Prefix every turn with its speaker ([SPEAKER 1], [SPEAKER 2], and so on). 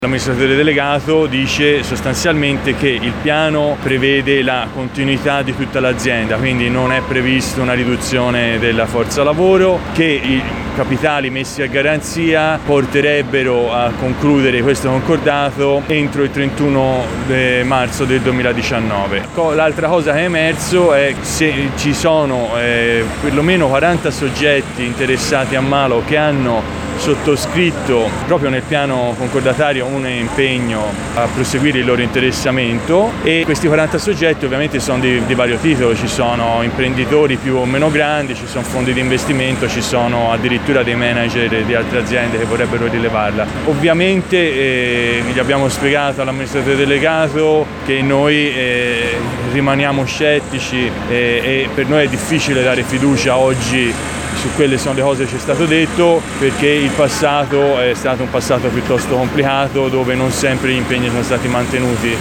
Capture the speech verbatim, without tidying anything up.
[SPEAKER 1] L'amministratore delegato dice sostanzialmente che il piano prevede la continuità di tutta l'azienda, quindi non è prevista una riduzione della forza lavoro, che i capitali messi a garanzia porterebbero a concludere questo concordato entro il trentuno marzo del duemiladiciannove. L'altra cosa che è emerso è se ci sono eh, perlomeno quaranta soggetti interessati a Malo che hanno sottoscritto proprio nel piano concordatario un impegno a proseguire il loro interessamento, e questi quaranta soggetti ovviamente sono di, di vario titolo, ci sono imprenditori più o meno grandi, ci sono fondi di investimento, ci sono addirittura dei manager di altre aziende che vorrebbero rilevarla. Ovviamente eh, gli abbiamo spiegato all'amministratore delegato che noi eh, rimaniamo scettici eh, e per noi è difficile dare fiducia oggi su quelle sono le cose che ci è stato detto, perché il passato è stato un passato piuttosto complicato dove non sempre gli impegni sono stati mantenuti.